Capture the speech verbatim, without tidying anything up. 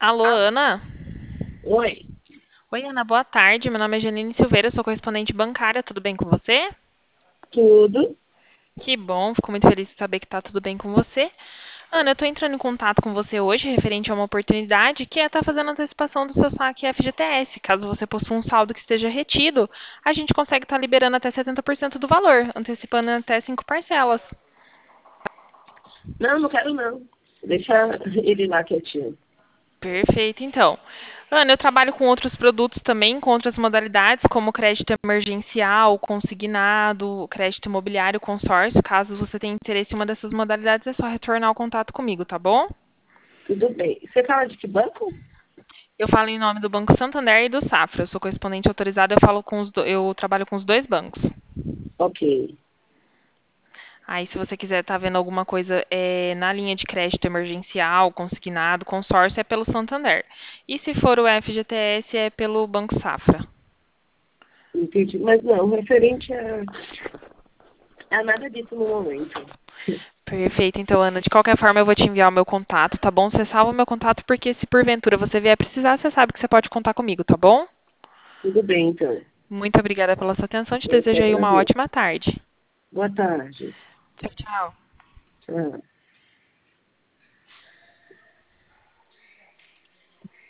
Alô, Ah, Ana? oi, Oi, Ana, boa tarde. Meu nome é Janine Silveira, sou correspondente bancária. Tudo bem com você? tudo? Que bom, fico muito feliz de saber que está tudo bem com você. Ana, eu estou entrando em contato com você hoje referente a uma oportunidade que é estar fazendo antecipação do seu saque F G T S. Caso você possua um saldo que esteja retido, a gente consegue estar liberando até setenta por cento do valor, antecipando em até cinco parcelas. Não, não quero não. Deixa ele lá quietinho. Perfeito, então. Ana, eu trabalho com outros produtos também, com outras modalidades, como crédito emergencial, consignado, crédito imobiliário, consórcio. Caso você tenha interesse em uma dessas modalidades, é só retornar o contato comigo, tá bom? Tudo bem. Você fala de que banco? Eu falo em nome do Banco Santander e do Safra. Eu sou correspondente autorizada, eu falo com os do- eu trabalho com os dois bancos. Ok. Aí, se você quiser estar vendo alguma coisa é, na linha de crédito emergencial, consignado, consórcio, é pelo Santander. E se for o F G T S, é pelo Banco Safra. Entendi. Mas não, referente a, a nada disso no momento. Perfeito, então, Ana. De qualquer forma, eu vou te enviar o meu contato, tá bom? Você salva o meu contato porque se porventura você vier precisar, você sabe que você pode contar comigo, tá bom? Tudo bem, então. Muito obrigada pela sua atenção. Te Eu que desejo aí uma agradeço. ótima tarde. Boa tarde. Tchau, tchau. Tchau.